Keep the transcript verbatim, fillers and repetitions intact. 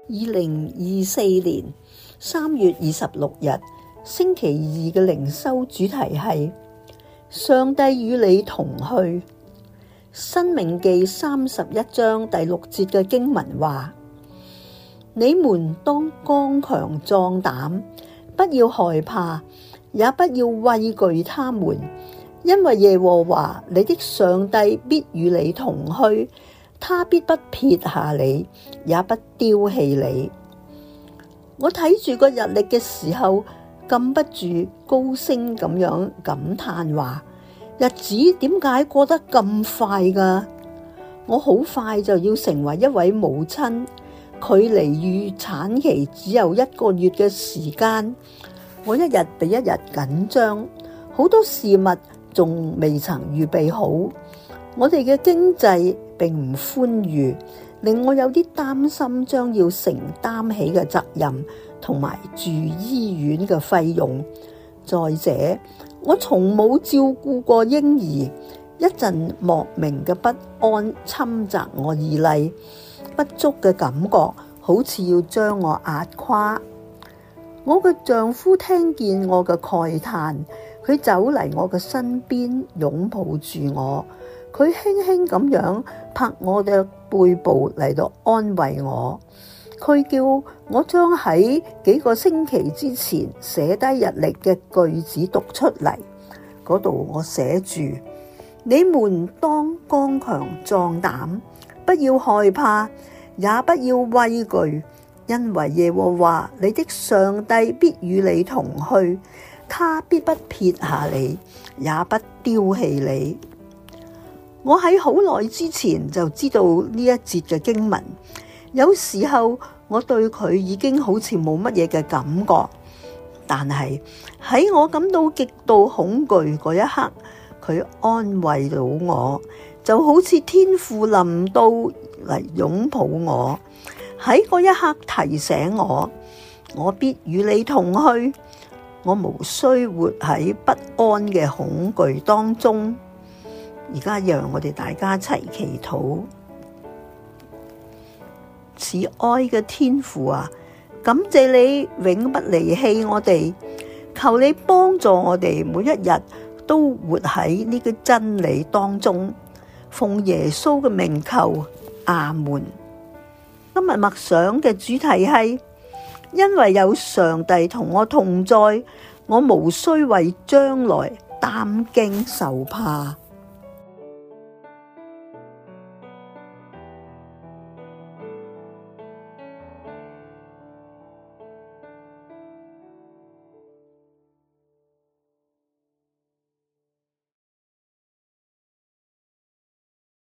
二零二四年三月二十六日星期二嘅靈修主題係上帝與你同去。申命記三十一章第六節嘅經文話：你們當剛強壯膽，不要害怕，也不要畏懼他們，因為耶和華你的上帝必與你同去，他必不撇下你，也不丟棄你。我睇住個日曆嘅時候，禁不住高聲咁樣感嘆話：日子點解過得咁快㗎？我好快就要成為一位母親，距離預產期只有一個月嘅時間。我一日比一日緊張，好多事物仲未曾預備好。我哋嘅經濟並唔寬裕，令我有啲擔心將要承擔起嘅責任同埋住醫院嘅費用。再者，我從冇照顧過嬰兒，一陣莫名嘅不安侵襲我而嚟，不足嘅感覺好似要將我壓垮。我嘅丈夫聽見我嘅慨嘆，佢走嚟我嘅身邊，擁抱住我，佢輕輕咁樣拍我嘅背部嚟到安慰我。佢叫我將喺幾個星期之前寫低日曆嘅句子讀出嚟。嗰度我寫住：你們當剛強壯膽，不要害怕，也不要畏懼，因為耶和華你的上帝必與你同去，他必不撇下你，也不丟棄你。我喺好耐之前就知道呢一節嘅經文，有時候我對佢已經好似冇乜嘢嘅感覺，但係喺我感到極度恐懼嗰一刻，佢安慰到我，就好似天父臨到嚟擁抱我，喺嗰一刻提醒我，我必與你同去，我無需活喺不安嘅恐懼當中。而家讓我哋大家一齊祈禱。慈愛嘅天父啊，感謝你永不離棄我哋，求你幫助我哋每一日都活喺呢個真理當中，奉耶穌嘅名求，阿門。今日默想嘅主題係：因為有上帝同我同在，我無需為將來擔驚受怕。